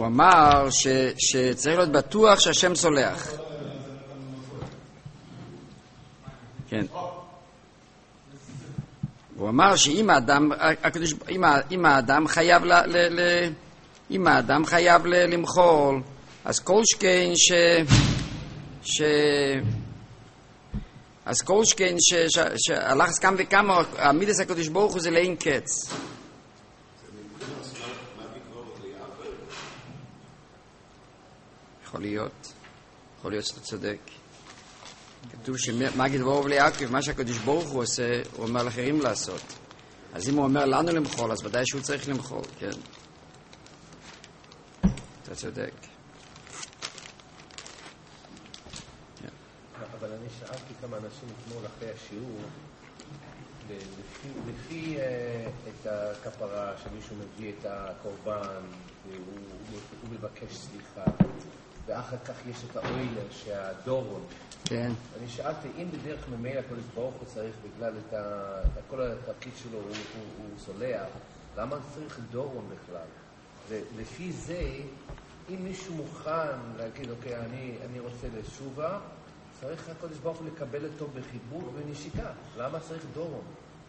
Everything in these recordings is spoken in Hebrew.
הוא אמר שצריך להיות בטוח שהשם סולח. כן. הוא אמר שאם האדם חייב אם האדם חייב למחול, אז כל שכן שהלחץ כמה וכמה, המידס הקדוש ברוך הוא זה לאין קץ. יכול להיות שאתה צודק. כתוב שמגיד דברו ליעקב, מה שהקדוש ברוך הוא עושה, הוא אומר לאחרים לעשות. אז אם הוא אומר לנו למחול, אז ודאי שהוא צריך למחול, כן. אתה צודק. אבל אני שאלתי כמה אנשים אתמול אחרי השיעור, לפי את הכפרה שמישהו מביא את הקורבן, והוא מבקש סליחה, ואחר כך יש את האוילר, שהדורון. כן. אני שאלתי, אם בדרך ממילא הקדוש ברוך הוא צריך, בגלל כל התפקיד שלו הוא סולח, למה צריך דורון בכלל? ולפי זה, אם מישהו מוכן להגיד, אוקיי, אני רוצה לשובה, צריך הקדוש ברוך הוא לקבל אותו בחיבור ונשיקה. למה צריך דורון?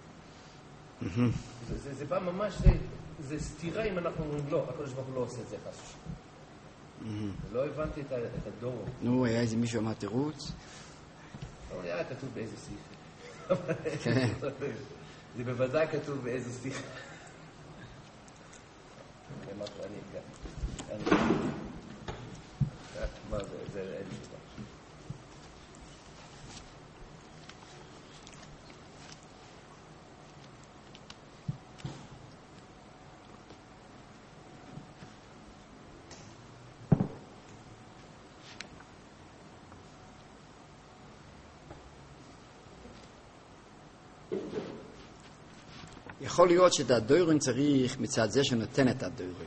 זה בא ממש, זה סתירה אם אנחנו אומרים, לא, הקדוש ברוך הוא לא עושה את זה חס. לא הבנתי את הדורון. נו, היה איזה מישהו אמר תירוץ? היה כתוב באיזה שיחה. זה בוודאי כתוב באיזה שיחה. מה זה אין שיחה. יכול להיות שאת הדוירון צריך מצד זה שנותן את הדוירון.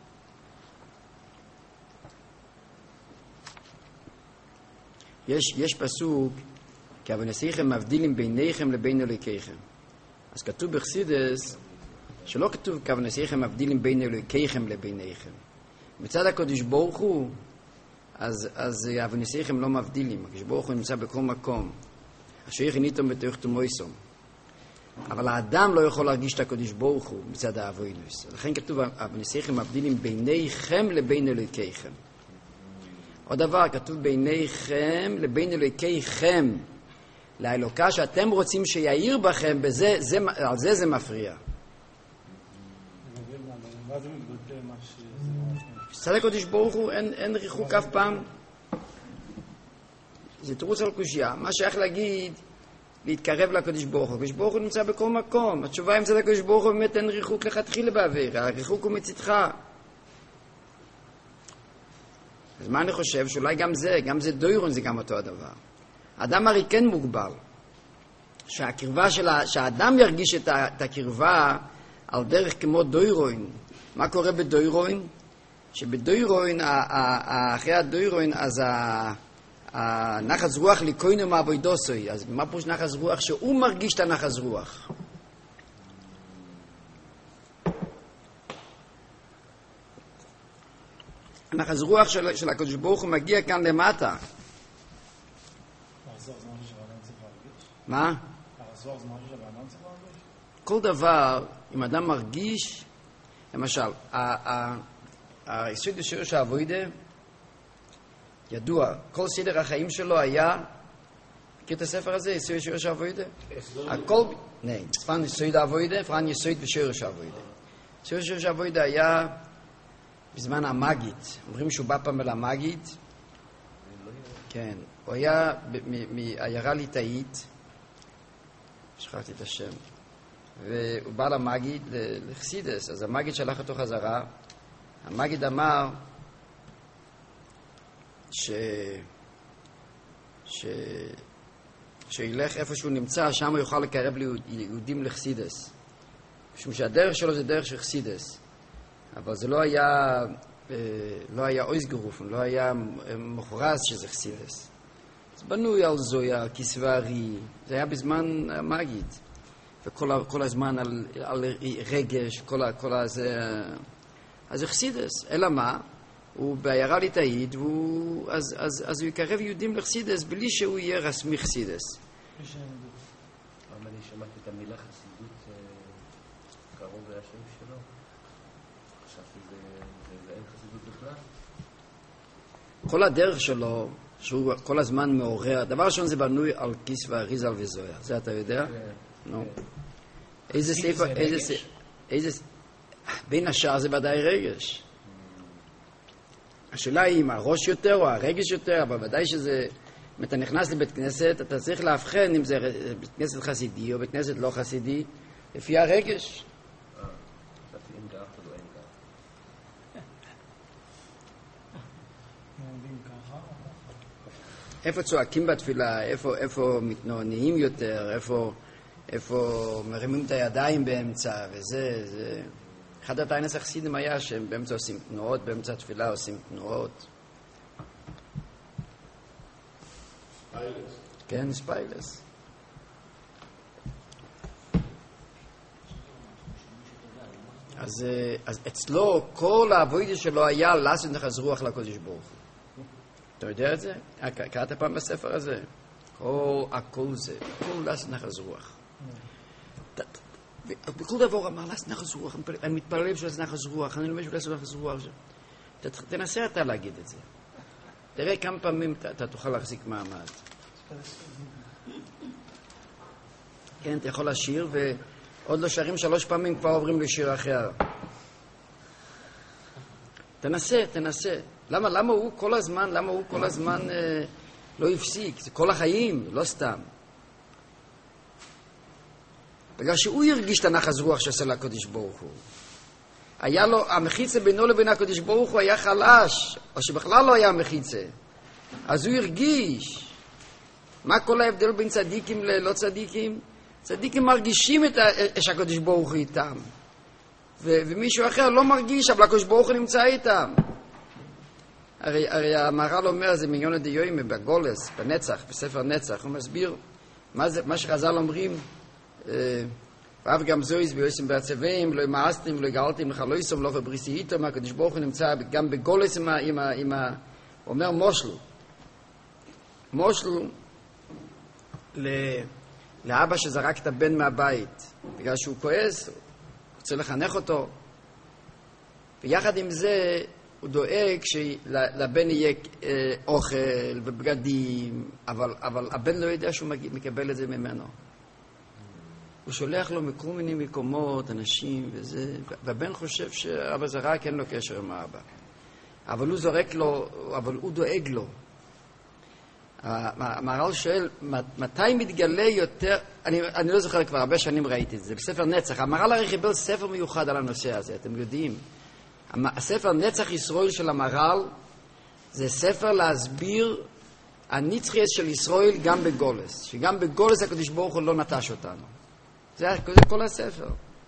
יש פסוק, כי אבנסיכם מבדילים ביניכם לבין אלוהיכם. אז כתוב בחסידס, שלא כתוב כי אבנסיכם מבדילים בין אלוהיכם לביניכם. מצד הקדוש ברוך הוא, אז אבנסיכם לא מבדילים. הקדוש ברוך הוא נמצא בכל מקום. אשר יכניתם בתוך תמויסום. אבל האדם לא יכול להרגיש את הקדוש ברוך הוא מצד האבוינוס. לכן כתוב, אבנסיכם מבדילים ביניכם לבין אלוהיכם. עוד דבר, כתוב ביניכם לבין אלוהיכם. לאלוקה שאתם רוצים שיעיר בכם, על זה מפריע. מצד הקדוש ברוך הוא אין ריחוק אף פעם. זה תירוץ על קושיה. מה שייך להגיד, להתקרב לקדוש ברוך הוא. הקדוש ברוך הוא נמצא בכל מקום. התשובה אם מצד הקדוש ברוך הוא באמת אין ריחוק לכתחילה באוויר. הריחוק הוא מצדך. אז מה אני חושב? שאולי גם זה דוירון זה גם אותו הדבר. האדם הרי כן מוגבל. שהקרבה שהאדם ירגיש את הקרבה על דרך כמו דוירון. מה קורה בדוירון? שבדוירון, אחרי הדוירון, אז הנחס רוח ליקוינו מעבודוסוי. אז מה פירוש נחס רוח? שהוא מרגיש את הנחס רוח. הנחס רוח של הקדוש ברוך הוא מגיע כאן למטה. מה? כל דבר, אם אדם מרגיש, למשל, היסוד בשורש העבודה, ידוע, כל סדר החיים שלו היה, מכיר את הספר הזה, יסוד בשורש העבודה? הכל, פרן יסוד העבודה, פרן יסוד בשורש העבודה. יסוד בשורש העבודה היה בזמן המגיד, אומרים שהוא בא פעם אל המגיד, כן, הוא היה מעיירה ליטאית, שכחתי את השם, והוא בא למגיד לחסידס, אז המגיד שלח אותו חזרה, המגיד אמר שילך איפה שהוא נמצא, שם הוא יוכל לקרב ליהודים לחסידס, משום שהדרך שלו זה דרך של חסידס, אבל זה לא היה אויסגרופן, לא היה מוכרז שזה חסידס. זה בנוי על זויה, כסברי, זה היה בזמן המגיד, וכל הזמן על רגש, כל הזה, אז זה חסידס. אלא מה? הוא בעיירה ליטאית, אז הוא יקרב יהודים לחסידס בלי שהוא יהיה רסמי חסידס. אני שמעתי את המילה חסידות קרוב לשם שלו. חשבתי זה אין חסידות בכלל. כל הדרך שלו, שהוא כל הזמן מעורר, הדבר ראשון זה בנוי על כיס ואריזל וזויה. זה אתה יודע? נו. איזה ספר, בין השאר זה ודאי רגש. השאלה היא אם הראש יותר או הרגש יותר, אבל ודאי שזה, אם אתה נכנס לבית כנסת, אתה צריך להבחן אם זה בית כנסת חסידי או בית כנסת לא חסידי, לפי הרגש. איפה צועקים בתפילה, איפה מתנוענים יותר, איפה מרימים את הידיים באמצע, וזה, זה... אחד הטיינס החסידים היה שהם באמצע עושים תנועות, באמצע התפילה עושים תנועות. ספיילס. כן, ספיילס. אז אצלו כל העבודה שלו היה לעשות נחס רוח לקודש ברוך הוא. אתה יודע את זה? קראת פעם בספר הזה? הכל זה, הכל לעשות נחס רוח. בכל דבר אמר, לעשות נחס רוח, אני מתפלל בשביל לעשות נחס רוח, אני לומד בשביל לעשות נחס רוח. תנסה אתה להגיד את זה. תראה כמה פעמים אתה תוכל להחזיק מעמד. כן, אתה יכול לשיר, ועוד לא שרים 3 פעמים, כבר עוברים לשיר אחר. תנסה. למה הוא כל הזמן לא הפסיק? זה כל החיים, לא סתם. בגלל שהוא הרגיש את הנחס רוח שעשה לקודש ברוך הוא. היה לו, המחיצה בינו לבין הקודש ברוך הוא היה חלש, או שבכלל לא היה מחיצה. אז הוא הרגיש. מה כל ההבדל בין צדיקים ללא צדיקים? צדיקים מרגישים את הקודש ברוך הוא איתם. ומישהו אחר לא מרגיש, אבל הקודש ברוך הוא נמצא איתם. הרי המהר"ל אומר, זה מיליון דיומה בגולס, בנצח, בספר נצח, הוא מסביר מה שחז"ל אומרים, ואף גם זויז ביוסם בעצבים, לא מעשתם, לא גאלתם, לך לא יסום, לא פבריסי איתו, הקדוש ברוך הוא נמצא גם בגולס אומר מושלו לאבא שזרק את הבן מהבית, בגלל שהוא כועס, הוא רוצה לחנך אותו, ויחד עם זה הוא דואג שלבן יהיה אוכל ובגדים, אבל הבן לא יודע שהוא מקבל את זה ממנו. הוא שולח לו מכל מיני מקומות, אנשים וזה, והבן חושב שאבא זרק אין לו קשר עם האבא. אבל הוא זורק לו, אבל הוא דואג לו. המהר"ל שואל, מתי מתגלה יותר, אני לא זוכר כבר, הרבה שנים ראיתי את זה, בספר נצח. המהר"ל הרי חיבר ספר מיוחד על הנושא הזה, אתם יודעים. הספר נצח ישראל של המהר"ל, זה ספר להסביר הנצחיות של ישראל גם בגולס. שגם בגולס הקדוש ברוך הוא לא נטש אותנו. זה כל הספר.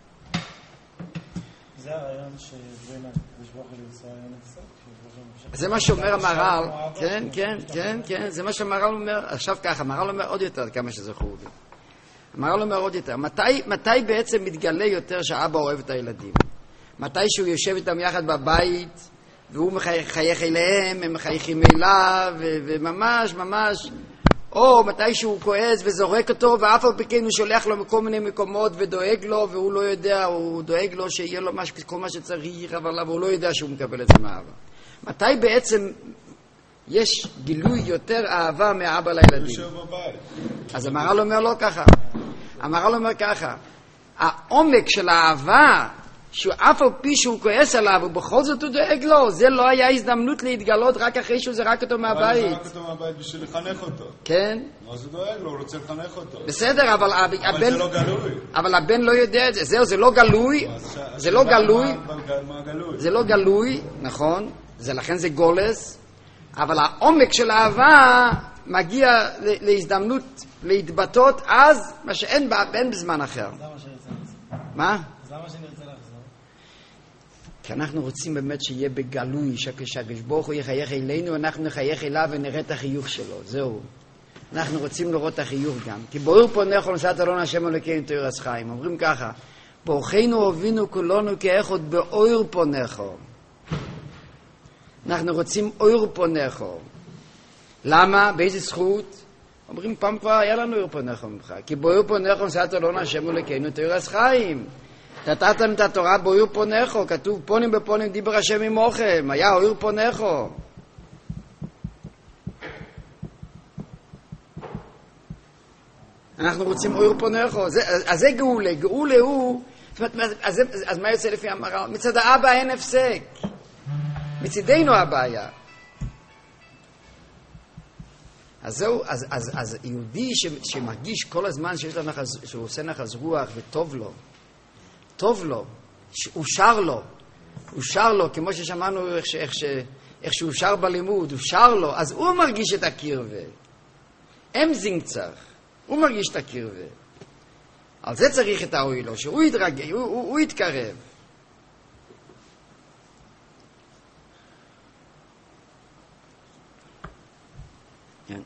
זה הרעיון שבין הקדוש ברוך הוא לישראל נצח? זה מה שאומר המהר"ל, כן, זה מה שהמהר"ל אומר, עכשיו ככה, המהר"ל אומר עוד יותר, כמה שזכור לי. המהר"ל אומר עוד יותר, מתי בעצם מתגלה יותר שהאבא אוהב את הילדים? מתי שהוא יושב איתם יחד בבית, והוא מחייך אליהם, הם מחייכים אליו, וממש, או מתי שהוא כועס וזורק אותו, ואף על פי כן הוא שולח לו מכל מיני מקומות ודואג לו, והוא לא יודע, הוא דואג לו שיהיה לו כל מה שצריך, אבל הוא לא יודע שהוא מקבל את זה מאבא. מתי בעצם יש גילוי יותר אהבה מאבא לילדים? אז המהר"ל אומר לא ככה. המהר"ל אומר ככה, העומק של האהבה, שאף על פי שהוא כועס עליו, ובכל זאת הוא דואג לו, זה לא היה הזדמנות להתגלות רק אחרי שהוא זרק אותו מהבית. הוא זרק אותו מהבית בשביל לחנך אותו. כן. אז הוא דואג לו, הוא רוצה לחנך אותו. בסדר, אבל זה לא גלוי. אבל הבן לא יודע את זה. זהו, זה לא גלוי. זה לא גלוי. זה לא גלוי, נכון. לכן זה גולס. אבל העומק של האהבה מגיע להזדמנות להתבטאות אז, מה שאין בזמן אחר. מה? זה מה שאני רוצה לחזור. כי אנחנו רוצים באמת שיהיה בגלוי, שהקדוש ברוך הוא יחייך אלינו, אנחנו נחייך אליו ונראה את החיוך שלו, זהו. אנחנו רוצים לראות את החיוך גם. כי באור פונך ונשאת אלון השם אלוקינו תורת חיים. אומרים ככה, בורכנו הובינו כולנו כאחד באור פונך. אנחנו רוצים אור פונךו. למה? באיזה זכות? אומרים פעם כבר היה לנו אור פונךו ממך, כי באור פונךו נשאת אלוהינו השם אלוקינו תורת חיים. נתתם את התורה באור פונךו, כתוב פונים בפונים דיבר השם עמכם, היה אור פונךו. אנחנו רוצים אור פונךו, אז זה גאולה, גאולה הוא, אז מה יוצא לפי המר"ל? מצד האבא אין הפסק, מצידנו הבעיה. אז זהו, אז יהודי שמרגיש כל הזמן שהוא עושה נחז רוח וטוב לו, טוב לו, הוא שר לו, כמו ששמענו איך שהוא שר בלימוד, הוא שר לו, אז הוא מרגיש את הקרבה. הם זינגצח, הוא מרגיש את הקרבה. על זה צריך את האוילו, שהוא יתרגל, הוא יתקרב. כן.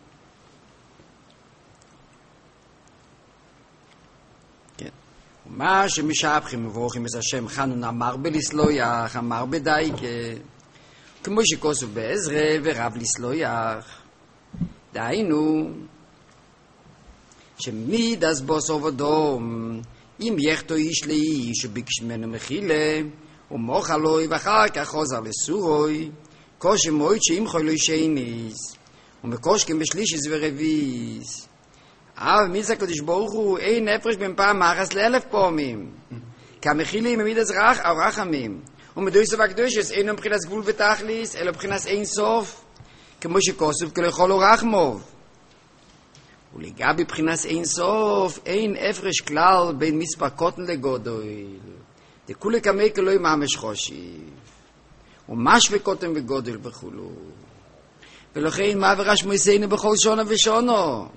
כן. ומה שמשאפכים מבורכים את השם חנון אמר בלסלויח, אמר בדייקה, כמו שכוסו בעזרה ורב לסלויח. דהיינו, שמיד אז בוס עובדום, אם יחתו איש לאיש וביקש ממנו מחילה, ומוך עלוי ואחר כך חוזר לסורוי, קושי מועד שאימחו אלוי שייניס, ומקושקים בשלישיס ורביס. מי זה הקדוש ברוך הוא? אין הפרש בין פעם מאחס לאלף פעמים. כמחילים ממיד אז רחמים. ומדויס והקדושס אינו מבחינת גבול ותכליס, אלא מבחינת אין סוף, כמו שכוסף כלכל ורחמוב. ולגבי בחינת אין סוף, אין הפרש כלל בין מספר קוטן לגודל. דכולי כמי כלוי ממש חושיב. ומשווה קוטן וגודל וכולו. ולכן מה ורשמו יסיינו בכל שונה ושונו.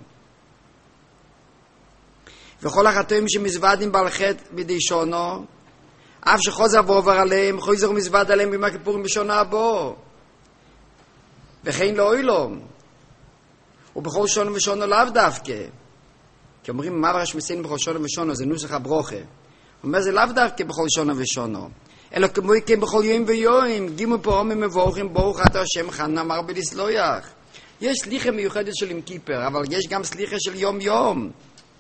וכל החטאים שמזוודים בעל חטא בידי שונו, אף שחוזר ועובר עליהם, חוזר ומזווד עליהם ביום הכיפורים בשונה הבא. וכן לא אילום. ובכל שונו ושונו לאו דווקא. כי אומרים, מה ורשמו יסיינו בכל שונה ושונו, זה נוסח הברוכה. הוא אומר, זה לאו דווקא בכל שונו ושונו. אלא כמו כן בכל יום ויום, גימו פעמים מבורכים ברוך אתה השם חנון אמר בלסלויח. יש סליחה מיוחדת של עם כיפר, אבל יש גם סליחה של יום יום.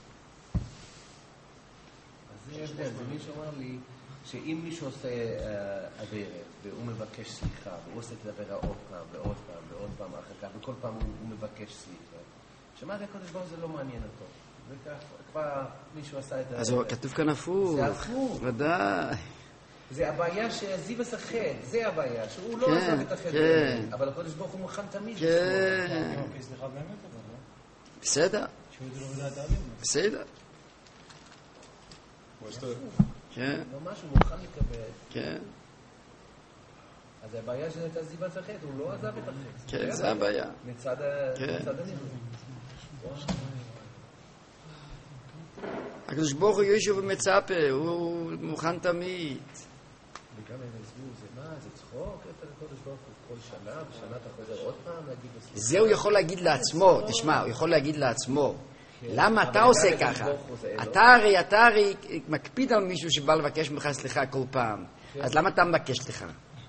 אז זה הבדל, ומי שאומר לי שאם מישהו עושה עבירת והוא מבקש סליחה, והוא עושה את העבירה עוד פעם ועוד פעם ועוד פעם אחר כך, וכל פעם הוא מבקש סליחה, שמעת הקודש ברוך זה לא מעניין אותו. וכך כבר מישהו עשה את זה. אז כתוב כאן הפוך. זה הפוך. ודאי. זה הבעיה שעזיב את החטא, זה הבעיה, שהוא לא עזב את החטא, אבל הקודש ברוך הוא מוכן תמיד לשמור. סליחה באמת, אבל לא? בסדר. שהוא ידעו לא לדעת העלים. בסדר. כן. ממש הוא מוכן לקבל. כן. אז הבעיה של עזיב את החטא, הוא לא עזב את החטא. כן, זה הבעיה. מצד הנימוד. הקדוש ברוך הוא ישוב ומצפה, הוא מוכן תמיד. וגם הם הסבירו, זה מה? זה צחוק? את הקודש ברוך הוא כל שנה, ושנה אתה חוזר עוד פעם להגיד בסליחה? זה הוא יכול להגיד לעצמו, תשמע, הוא יכול להגיד לעצמו. למה אתה עושה ככה? אתה הרי מקפיד על מישהו שבא לבקש ממך סליחה כל פעם. אז למה אתה מבקש סליחה?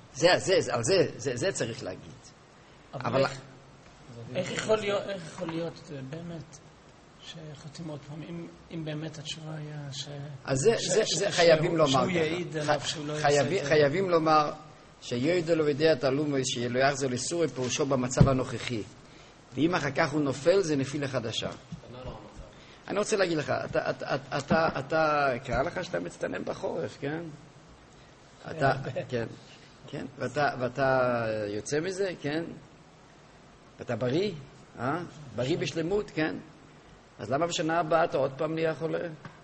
זה צריך להגיד. אבל איך יכול להיות באמת שחותים עוד פעם, אם באמת התשובה היה אז זה חייבים לומר שהוא יעיד עליו שהוא לא יעשה את זה. חייבים לומר שיועידו לו וידע תלומוס שלא יחזור לסורי פירושו במצב הנוכחי, ואם אחר כך הוא נופל זה נפילה חדשה. אני רוצה להגיד לך, אתה קרא לך שאתה מצטנן בחורף, כן? כן, ואתה יוצא מזה, כן? ואתה בריא, בריא בשלמות, כן? אז למה בשנה הבאה אתה עוד פעם נהיה חולה?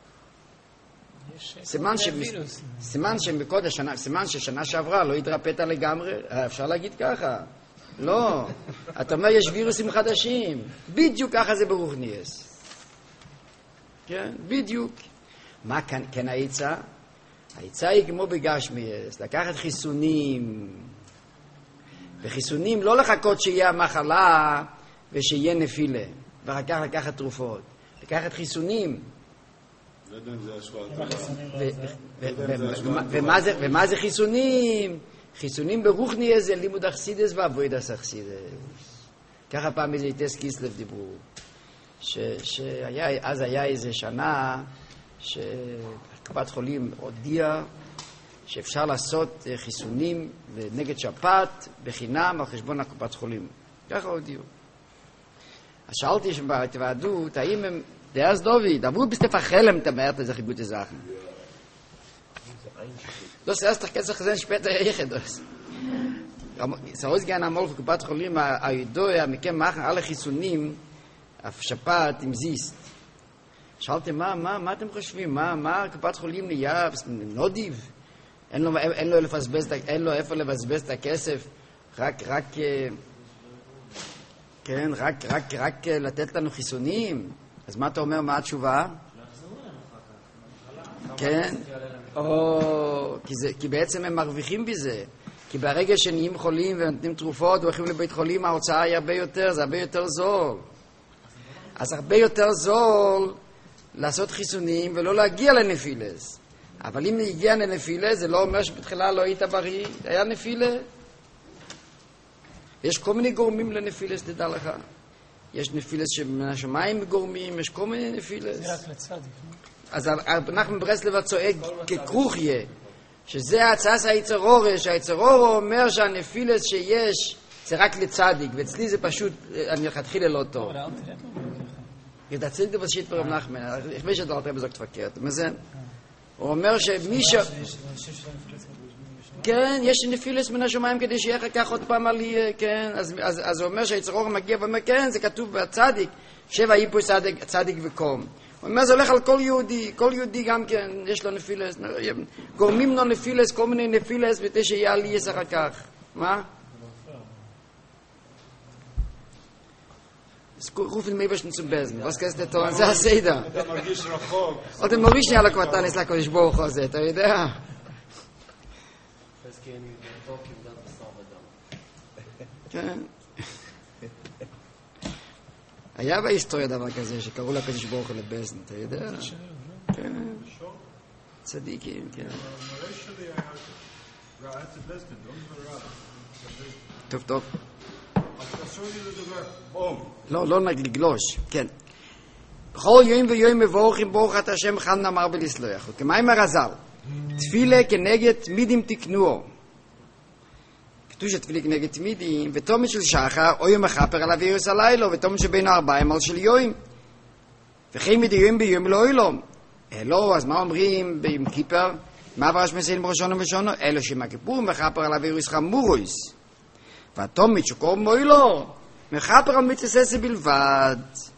סימן ששנה שעברה לא התרפאת לגמרי, אפשר להגיד ככה. לא, אתה אומר יש וירוסים חדשים, בדיוק ככה זה ברוחניאס. כן, בדיוק. מה כן העצה? העצה היא כמו בגשמיאס, לקחת חיסונים. וחיסונים לא לחכות שיהיה המחלה ושיהיה נפילה. ואחר כך לקחת תרופות. לקחת חיסונים. לא יודע אם זה השוואה. ומה זה חיסונים? חיסונים ברוחני זה לימוד אכסידס ועבודת אכסידס. ככה פעם איזה איטס קיסלב דיברו. אז היה איזה שנה שקופת חולים הודיעה שאפשר לעשות חיסונים נגד שפעת בחינם על חשבון הקופת חולים. ככה הודיעו. אז שאלתי שבהתוועדות, האם הם, דאז דוביד, אמרו בסטפה חלם את המעט הזה חיגות הזכן. לא סייסת כסף חזן שפטר היחדוס. סרוס גן המול קופת חולים, הידוע, מכם מאחר על החיסונים, השפעת עם זיסט. שאלתי, מה אתם חושבים? מה קופת חולים נהיה נודיב? אין לו איפה לבזבז את הכסף, רק לתת לנו חיסונים. אז מה אתה אומר, מה התשובה? כן? כי בעצם הם מרוויחים בזה. כי ברגע שנהיים חולים ונותנים תרופות והולכים לבית חולים, ההוצאה היא הרבה יותר, זה הרבה יותר זול. אז הרבה יותר זול לעשות חיסונים ולא להגיע לנפילס. אבל אם הגיע לנפילה, זה לא אומר שבתחילה לא היית בריא, היה נפילה. יש כל מיני גורמים לנפילס, תדע לך. יש נפילס שמהשמיים גורמים, יש כל מיני נפילס. זה רק לצדיק. אז אנחנו ברסלב צועק ככרוכיה, שזה ההצעה של היצרור, שהיצרור אומר שהנפילס שיש זה רק לצדיק, ואצלי זה פשוט, אני חתחילה לא טוב. ידעציל דבר שיט ברב נחמן, איך מי שדלת בזוק תפקרת, מזן? הוא אומר שמי ש... כן, יש נפילס מן השמיים כדי שיהיה אחר כך עוד פעם עלייה, כן? אז הוא אומר שהיצרור מגיע ואומר, כן, זה כתוב בצדיק, 7 איפוס צדיק וקום. הוא אומר, זה הולך על כל יהודי גם כן, יש לו נפילס, גורמים לו נפילס, כל מיני נפילס, כדי שיהיה עלייה אחר כך. מה? rufen mir besten zum Besen. Was kannst du tun? זה הסדר. אתה מרגיש רחוק. אתה מרגיש לי על הקבטן, יש לקודש ברוך הזה, אתה יודע? כן. היה בהיסטוריה דבר כזה, שקראו לקודש ברוך לבסן, אתה יודע? כן. צדיקים, כן. טוב, טוב. לא נגלגלוש, כן. בכל יום ויום מבורכים ברוך את השם חנן אמר בלסלוח. כמיים הרזל, תפילה כנגד תמידים תקנועו. כתוב שתפילה כנגד תמידים, ותומד של שחר, או יום מחפר על אווירוס הלילה, ותומד שבין 4 על של יום. וכי מדי יום ביום לא אילום. אלו, אז מה אומרים ביום כיפר? מה ברש מסעים בראשונו ובשונו? אלו שמכיפור מחפר על אווירוס חמורוס. והתומד שקוראים מוילו, מחפר על מצססי בלבד.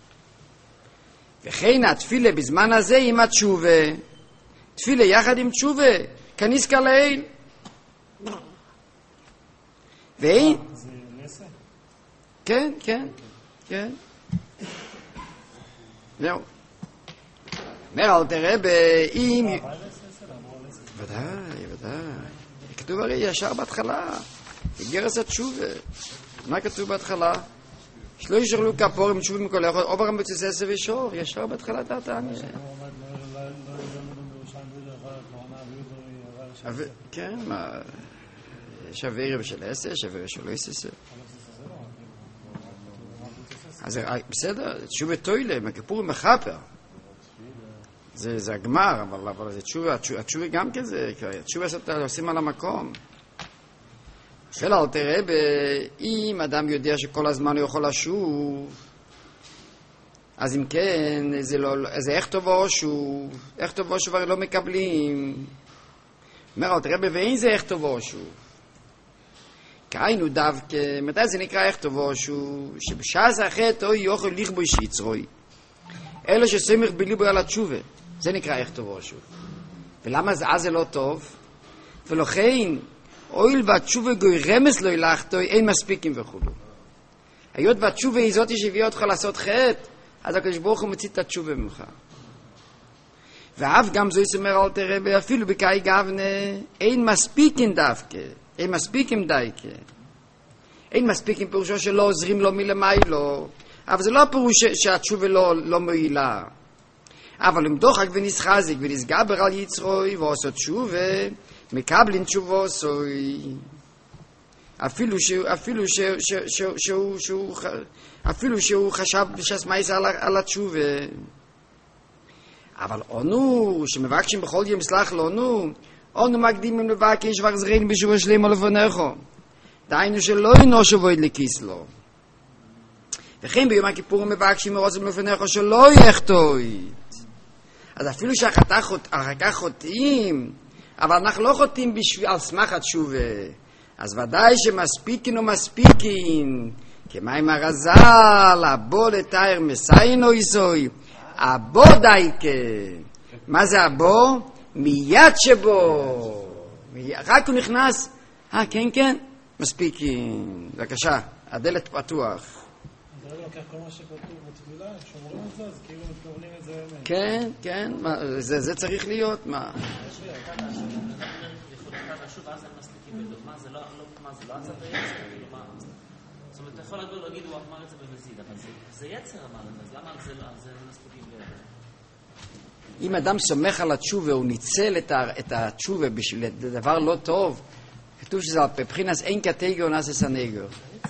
וכן התפילה בזמן הזה עם התשובה. תפילה יחד עם תשובה, כניסקה לאל. ואין? זה נסה? כן, כן, כן. זהו. אומר אל תראה באם... ודאי, ודאי. כתוב הרי ישר בהתחלה. גרס התשובה. מה כתוב בהתחלה? שלא ישרלו כפור עם תשובה מכל אחד, עובר מצססי ושור. ישר בהתחלה תעתעני. כן, מה... יש אוויר בשל 10, יש אוויר של 10. אז בסדר, תשובה טוילה, מכפור מחפר. זה הגמר, אבל זה תשובה, התשובה גם כזה, התשובה עושים על המקום. שאלה, אל תראה, אם אדם יודע שכל הזמן הוא יכול לשוב, אז אם כן, זה איך טוב או שוב, איך טוב או שוב הרי לא מקבלים. אומר, אל תראה, ואין זה איך טוב או שוב. כהיינו דווקא, מתי זה נקרא איך טוב או שוב? שבשעה זה החטא או יוכל לכבוי שיצרוי. אלו שסמך בליבו על התשובה. זה נקרא איך טוב או שוב. ולמה זה לא טוב? ולכן, אויל והתשובה גוי רמס לא ילכתו, אין מספיקים וכו'. היות והתשובה היא זאת שהביאה אותך לעשות חטא, אז הקדוש ברוך הוא מציא את התשובה ממך. ואף גם זו יסמר אל תראה, אפילו בקאי גבנה, אין מספיקים דווקא, אין מספיקים דייקה. אין מספיקים פירושו שלא עוזרים לו מלמיילו, אבל זה לא פירוש שהתשובה לא מועילה. אבל אם דוחק ונסחזק ונסגבר על יצרוי ועושות תשובה, מקבלים תשובו סוי. אפילו שהוא חשב בשסמייס על התשובה. אבל אנו, שמבקשים בכל יום סלח לנו, אנו מקדימים לבקש וחזרין בשבוע שלמה לפניך. דהיינו שלא ינושו ואיד לכיסלו. וכן ביום הכיפור מבקשים מרוצים לפניך שלא יחטאית. אז אפילו שאחר כך חוטאים, אבל אנחנו לא חוטאים על סמך התשובה. אז ודאי שמספיקין ומספיקין, כמים הרזל, הבו לתאר מסיין או איסוי, הבו דייקה. מה זה הבו? מיד שבו. רק הוא נכנס, כן, מספיקין. בבקשה, הדלת פתוח. זה לא לוקח כל מה שכתוב בתפילה, שומרים את זה, אז כאילו מתכוונים את זה באמת. כן, זה צריך להיות, מה? זאת אומרת, אתה יכול להגיד, הוא אמר את זה במזיד, אבל זה יצר אמר את זה, אז למה על זה מספיקים ביותר? אם אדם סומך על התשובה, הוא ניצל את התשובה בשביל דבר לא טוב, כתוב שזה בבחינס אין קטגור נעשה סנגור.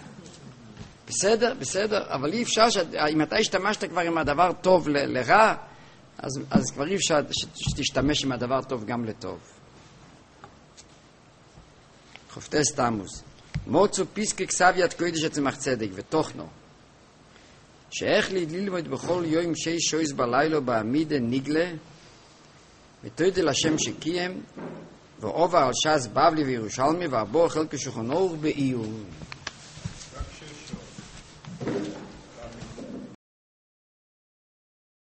בסדר, אבל אי אפשר, אם אתה השתמשת כבר עם הדבר טוב לרע, אז כבר אי אפשר שתשתמש עם הדבר טוב גם לטוב. חופטס תמוז. מוצו פיסקי כסביית קודש עצמך צדק ותוכנו. שאיך ללמוד בכל יום שש שויס בלילה בעמידה ניגלה, ותודה לשם שקיים, ועובר על ש"ס בבלי וירושלמי, ועבור חלק שולחן אורך בעיון.